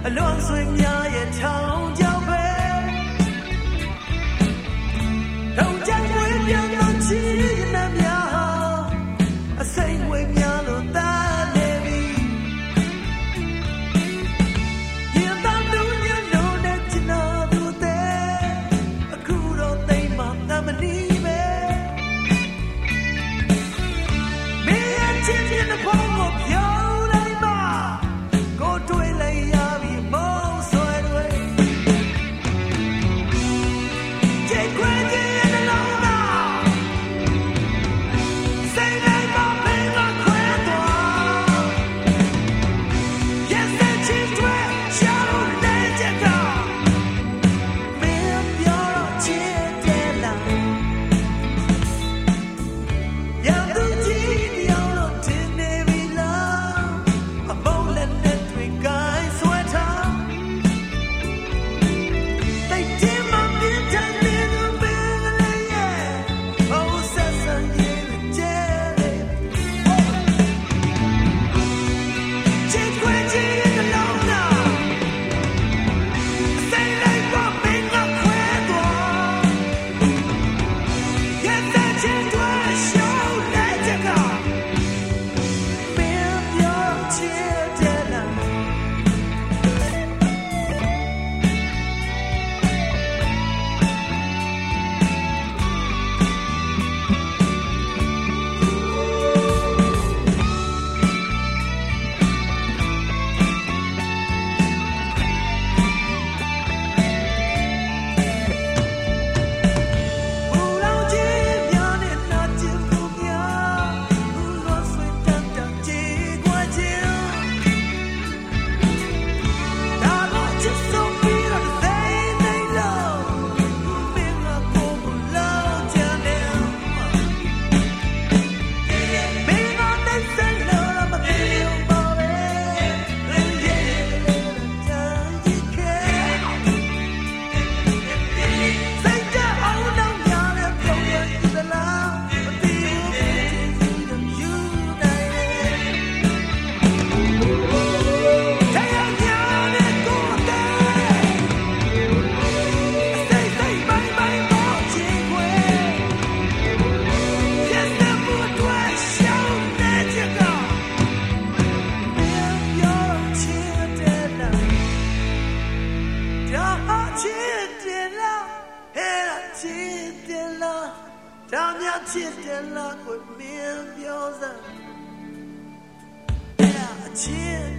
乱碎များရဲ့ထောင်ကြောင်ပဲထောင်ကြောင်ဝေးပြန်တော့ချီနေများအစိမ့်ဝေးများလို့တားနေပြီရင်သားလူညလုံးနဲ့ချနာသူတဲ့အခုတော့သိမ်းမှငါမနီးပဲမင်းရဲ့ချစ်တဲ့ဘုံကိုပြောင်းလိုက်မှကိုတွေ့လိုက်ရပြီမောင်ဆွဲတွေကြိတ်ခွေကြီးရဲ့နှလုံးသားစိတ်လိုက်မှမင်းကခွဲသွားရက်စက်ချစ်တွေရှာလို့နေကြတာမင်းပြောတော့ချစ်တယ်လားရသူကြီးတယောက်တော့တင်နေပြီလားအမုန်းလက်နဲ့တွေကိုင်းဆွဲထားတိတ်တင်မှပြင်းထန်နေသူပင်ကလေးရဲ့ဟိုဆက်ဆံရေးကျဲလေချစ်ခွေကြီးရဲ့နှလုံးသားစိတ်လိုက်မှမင်းကခွဲသွားရက်စက်ချစ်တွေရှာလို့နေကြတာမင်းပြောချစ်တယ်လား ဘူလောင်ကြီးများနဲ့နာကျင်မှုများဘူလောဆွေတတ်တကြေကွာခြင်းဒါတော့ချစ်ဆုံးပြီးတော့သိနေလို့မင်းကကိုယ်ကိုလောင်ချင်တယ်မင်းကသိစိတ်လို့မသိဘူးပါပဲရဲ့ချမ်းကြီးခဲစိတ်ကြအောင်တော့များတဲ့ပုံရည်သလားမသိဘူးဖြစ်စီတော့ယူနိုင်တယ်တရားညာနဲ့ကိုယ်တည်းစိတ်စိတ်ပိုင်းပိုင်းပေါ်ချင်ခွေရက်စက်မှုတွေရှောင်နေကြတာမင်းပြောချစ်တယ်လားဒါချစ်တယ်လားဟဲ့ချစ်တယ်လားဒါများချစ်တယ်လားကိုမင်းပြောစမ်းဟဲ့ချစ်